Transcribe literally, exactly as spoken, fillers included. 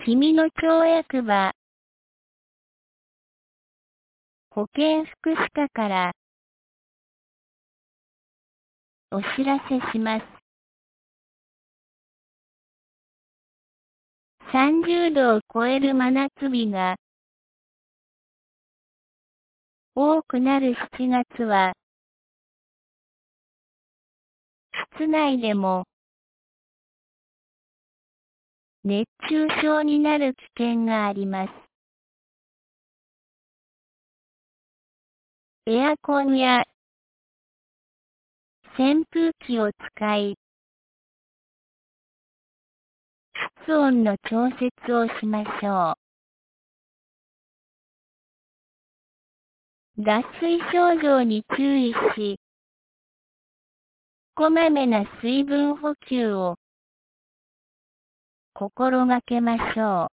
君の町役場保健福祉課からお知らせします。さんじゅうどを超える真夏日が多くなるしちがつは、室内でも熱中症になる危険があります。エアコンや扇風機を使い、室温の調節をしましょう。脱水症状に注意し、こまめな水分補給を心がけましょう。